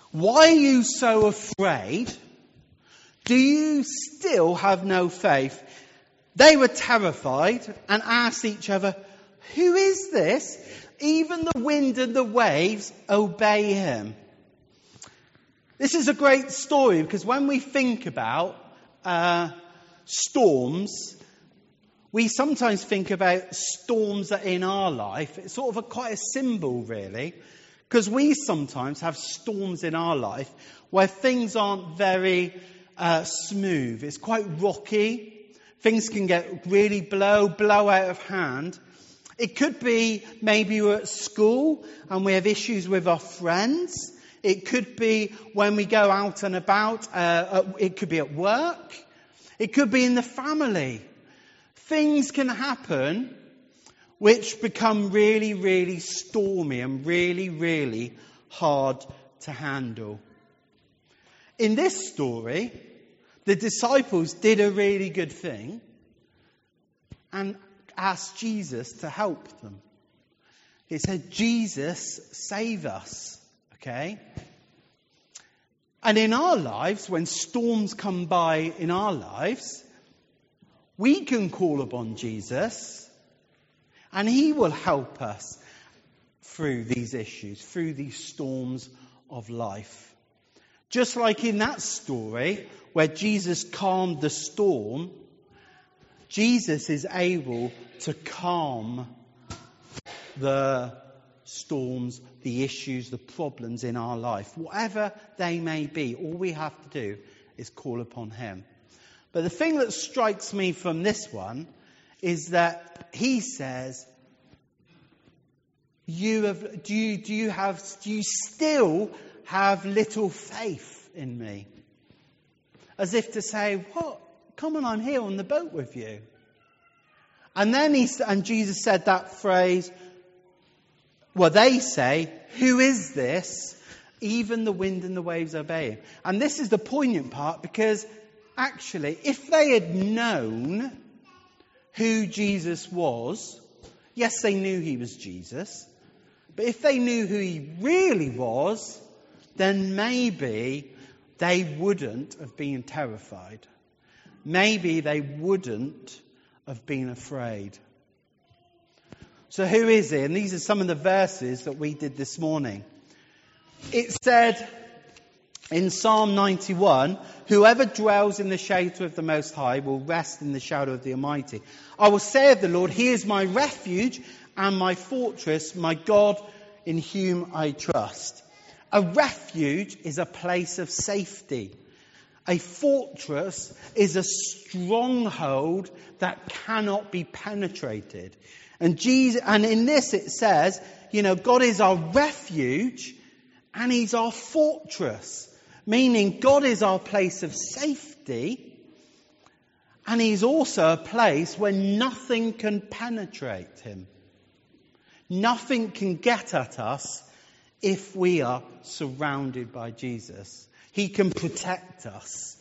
Why are you so afraid? Do you still have no faith? They were terrified and asked each other, who is this? Even the wind and the waves obey him. This is a great story because when we think about storms, we sometimes think about storms that are in our life. It's sort of quite a symbol, really, because we sometimes have storms in our life where things aren't very smooth. It's quite rocky. Things can get really blow out of hand. It could be maybe we're at school and we have issues with our friends. It could be when we go out and about. It could be at work. It could be in the family. Things can happen which become really, really stormy and really, really hard to handle. In this story, the disciples did a really good thing and asked Jesus to help them. It said, Jesus, save us. Okay? And in our lives, when storms come by in our lives, we can call upon Jesus and he will help us through these issues, through these storms of life. Just like in that story where Jesus calmed the storm, Jesus is able to calm the storms, the issues, the problems in our life. Whatever they may be, all we have to do is call upon him. But the thing that strikes me from this one is that he says, do you still have little faith in me? As if to say, what? Come on, I'm here on the boat with you. And then Jesus said that phrase, well, they say, who is this? Even the wind and the waves obey him. And this is the poignant part, because actually, if they had known who Jesus was, yes, they knew he was Jesus, but if they knew who he really was, then maybe they wouldn't have been terrified. Maybe they wouldn't have been afraid. So who is he? And these are some of the verses that we did this morning. It said in Psalm 91, whoever dwells in the shelter of the Most High will rest in the shadow of the Almighty. I will say of the Lord, he is my refuge and my fortress, my God in whom I trust. A refuge is a place of safety. A fortress is a stronghold that cannot be penetrated. And in this it says, God is our refuge and he's our fortress. Meaning God is our place of safety and he's also a place where nothing can penetrate him. Nothing can get at us if we are surrounded by Jesus. He can protect us.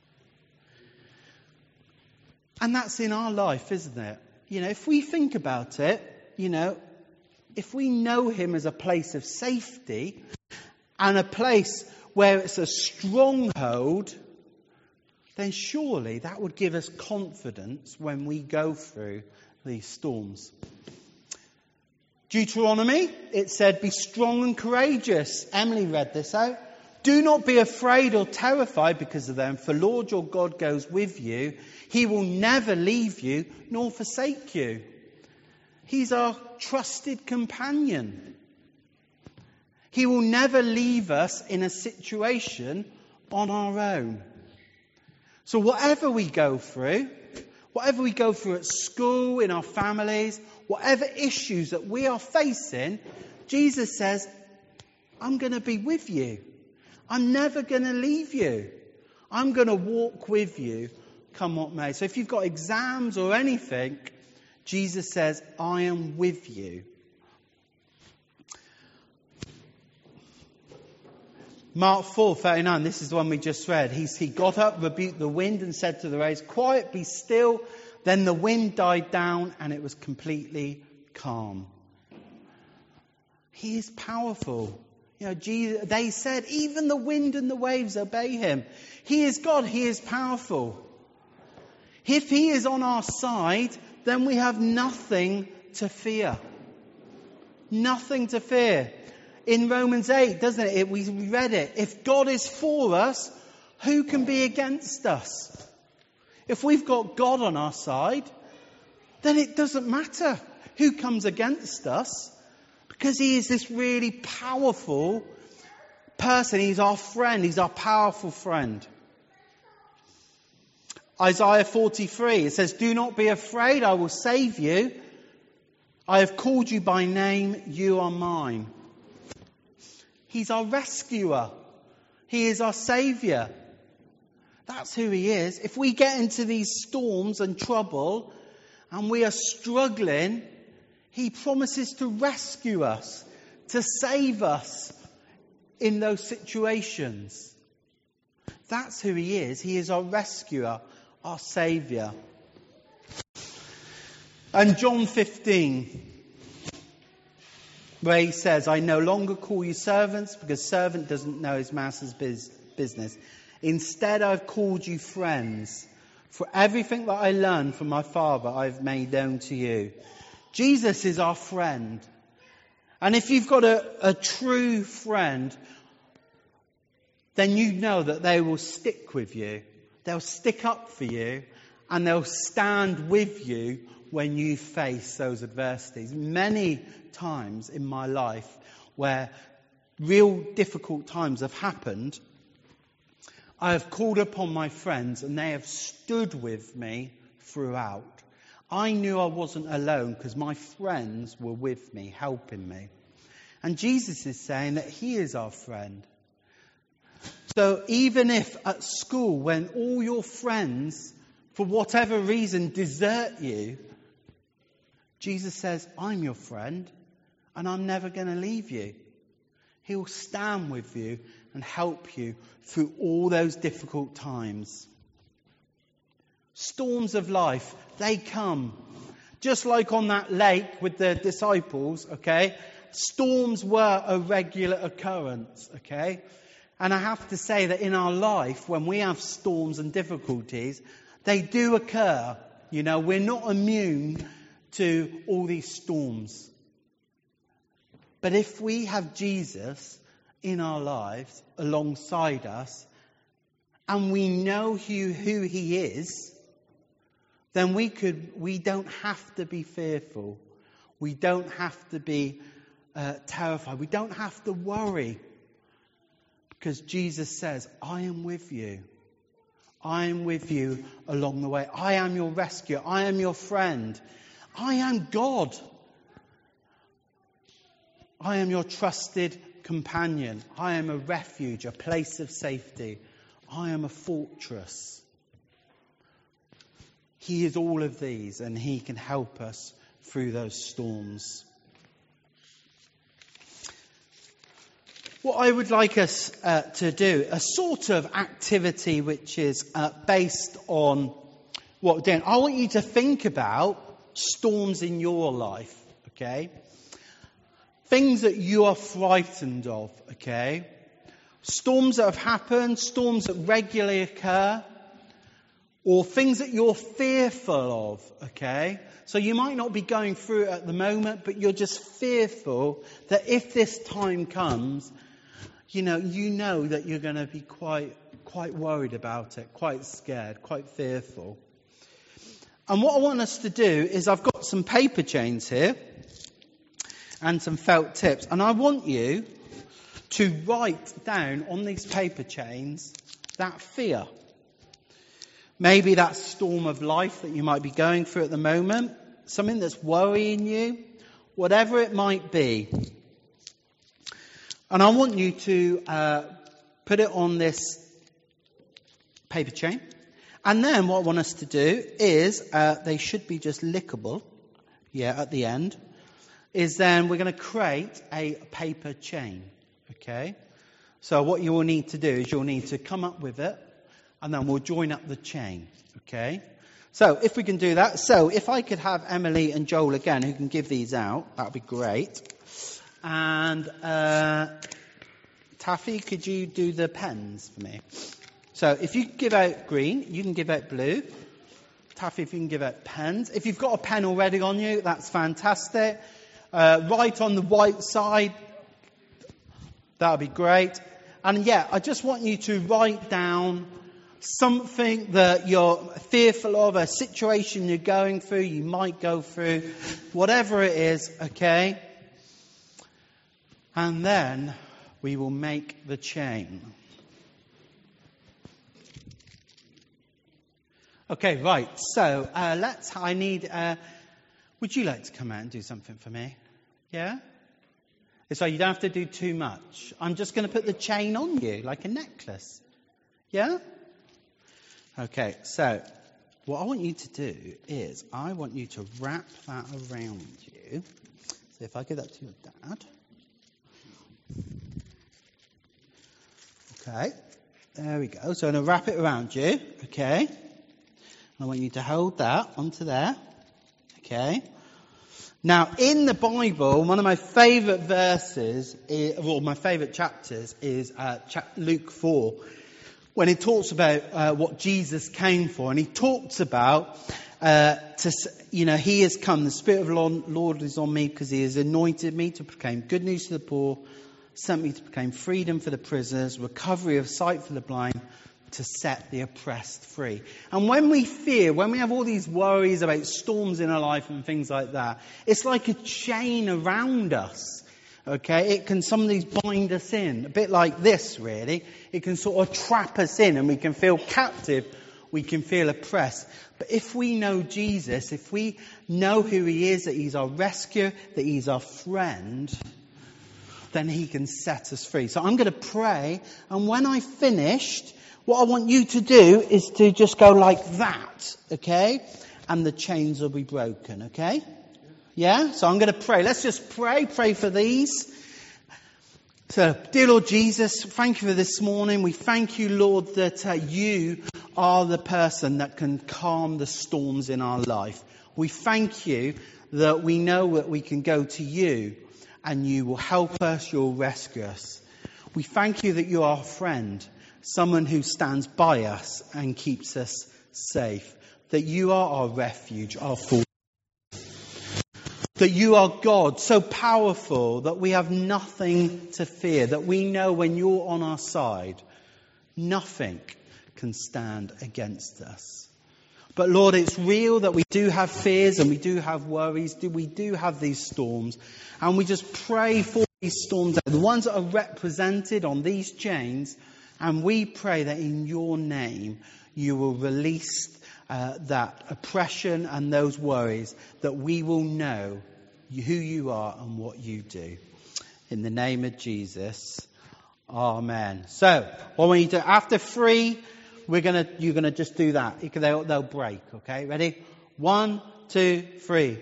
And that's in our life, isn't it? If we think about it, if we know him as a place of safety and a place where it's a stronghold, then surely that would give us confidence when we go through these storms. Deuteronomy, it said, be strong and courageous. Emily read this out. Do not be afraid or terrified because of them, for Lord your God goes with you. He will never leave you nor forsake you. He's our trusted companion. He will never leave us in a situation on our own. So whatever we go through at school, in our families, whatever issues that we are facing, Jesus says, I'm going to be with you. I'm never going to leave you. I'm going to walk with you, come what may. So if you've got exams or anything, Jesus says, I am with you. Mark 4:39, this is the one we just read. He got up, rebuked the wind and said to the waves, quiet, be still. Then the wind died down and it was completely calm. He is powerful. Jesus, they said, even the wind and the waves obey him. He is God. He is powerful. If he is on our side, then we have nothing to fear. Nothing to fear. In Romans 8, doesn't it? We read it. If God is for us, who can be against us? If we've got God on our side, then it doesn't matter who comes against us, because he is this really powerful person. He's our friend. He's our powerful friend. Isaiah 43, it says, "Do not be afraid, I will save you. I have called you by name, you are mine." He's our rescuer. He is our saviour. That's who he is. If we get into these storms and trouble and we are struggling, he promises to rescue us, to save us in those situations. That's who he is. He is our rescuer, our saviour. And John 15, where he says, "I no longer call you servants, because servant doesn't know his master's business. Instead, I've called you friends. For everything that I learned from my Father, I've made known to you." Jesus is our friend. And if you've got a true friend, then you know that they will stick with you. They'll stick up for you, and they'll stand with you when you face those adversities. Many times in my life where real difficult times have happened, I have called upon my friends and they have stood with me throughout. I knew I wasn't alone because my friends were with me, helping me. And Jesus is saying that he is our friend. So even if at school, when all your friends, for whatever reason, desert you, Jesus says, I'm your friend and I'm never going to leave you. He will stand with you and help you through all those difficult times. Storms of life, they come. Just like on that lake with the disciples, okay? Storms were a regular occurrence, okay? And I have to say that in our life, when we have storms and difficulties, they do occur. You know, we're not immune to all these storms. But if we have Jesus in our lives, alongside us, and we know who he is, then we don't have to be fearful. We don't have to be terrified. We don't have to worry. Because Jesus says, I am with you. I am with you along the way. I am your rescuer. I am your friend. I am God. I am your trusted companion. I am a refuge, a place of safety. I am a fortress. He is all of these, and he can help us through those storms. What I would like us to do, a sort of activity which is based on what we're doing. I want you to think about storms in your life, okay? Things that you are frightened of, okay? Storms that have happened, storms that regularly occur, or things that you're fearful of, okay? So you might not be going through it at the moment, but you're just fearful that if this time comes, you know that you're going to be quite worried about it, quite scared, quite fearful. And what I want us to do is, I've got some paper chains here and some felt tips, and I want you to write down on these paper chains that fear. Maybe that storm of life that you might be going through at the moment, something that's worrying you, whatever it might be. And I want you to put it on this paper chain. And then what I want us to do is, they should be just lickable, at the end, is then we're going to create a paper chain, okay? So what you will need to do is you'll need to come up with it, and then we'll join up the chain, okay? So if we can do that. So if I could have Emily and Joel again, who can give these out, that would be great. And Taffy, could you do the pens for me? So if you give out green, you can give out blue. Taffy, if you can give out pens. If you've got a pen already on you, that's fantastic. Write on the white side. That would be great. And yeah, I just want you to write down something that you're fearful of, a situation you're going through, you might go through, whatever it is, okay? And then we will make the chain. Okay, right. So would you like to come out and do something for me? Yeah? So you don't have to do too much. I'm just going to put the chain on you like a necklace. Yeah? Okay, so what I want you to do is I want you to wrap that around you. So if I give that to your dad. Okay, there we go. So I'm going to wrap it around you. Okay. I want you to hold that onto there. Okay. Now, in the Bible, one of my favourite verses, my favourite chapters is Luke 4, when it talks about what Jesus came for. And he talks about, he has come, the Spirit of the Lord is on me because he has anointed me to proclaim good news to the poor, sent me to proclaim freedom for the prisoners, recovery of sight for the blind, to set the oppressed free. And when we have all these worries about storms in our life and things like that, it's like a chain around us. Okay, some of these bind us in, a bit like this really. It can sort of trap us in and we can feel captive, we can feel oppressed. But if we know Jesus, if we know who he is, that he's our rescuer, that he's our friend, then he can set us free. So I'm going to pray, and when I've finished, what I want you to do is to just go like that, okay? And the chains will be broken, okay? Yeah? So I'm going to pray. Let's just pray for these. So, dear Lord Jesus, thank you for this morning. We thank you, Lord, that you are the person that can calm the storms in our life. We thank you that we know that we can go to you and you will help us, you'll rescue us. We thank you that you are a friend, someone who stands by us and keeps us safe. That you are our refuge, our fortress. That you are God, so powerful that we have nothing to fear. That we know when you're on our side, nothing can stand against us. But Lord, it's real that we do have fears and we do have worries. We do have these storms. And we just pray for these storms, the ones that are represented on these chains. And we pray that in your name you will release that oppression and those worries, that we will know who you are and what you do. In the name of Jesus, amen. So, what we need to, after 3, you're gonna just do that. They'll break, okay? Ready? 1, 2, 3.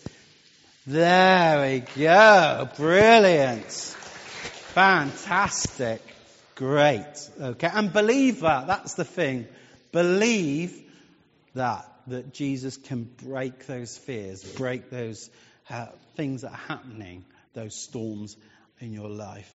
There we go. Brilliant. Fantastic. Great. Okay. And believe that. That's the thing. Believe that Jesus can break those fears, break those things that are happening, those storms in your life.